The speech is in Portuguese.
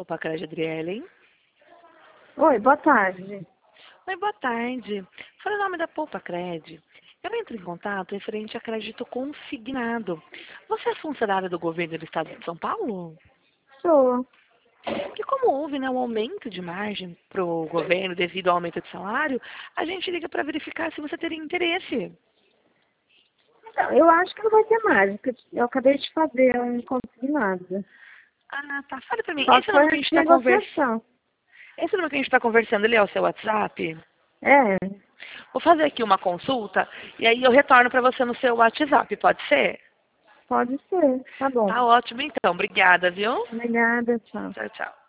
Pacred, Adriele. Oi, boa tarde. Oi, boa tarde. Fala o nome da Pacred. Eu entro em contato referente a crédito consignado. Você é funcionária do governo do estado de São Paulo? Sou. Porque como houve, né, um aumento de margem para o governo devido ao aumento de salário, a gente liga para verificar se você teria interesse. Então, eu acho que não vai ter mais, porque eu acabei de fazer um consignado. Ah, tá. Fale para mim. Só Esse foi número que a a gente está conversando, negociação. esse número que a gente está conversando, ele é o seu WhatsApp? É, Vou fazer aqui uma consulta e aí eu retorno para você no seu WhatsApp, pode ser? pode ser. Tá bom. Tá ótimo então. Obrigada, viu? Obrigada, tchau. Tchau, tchau.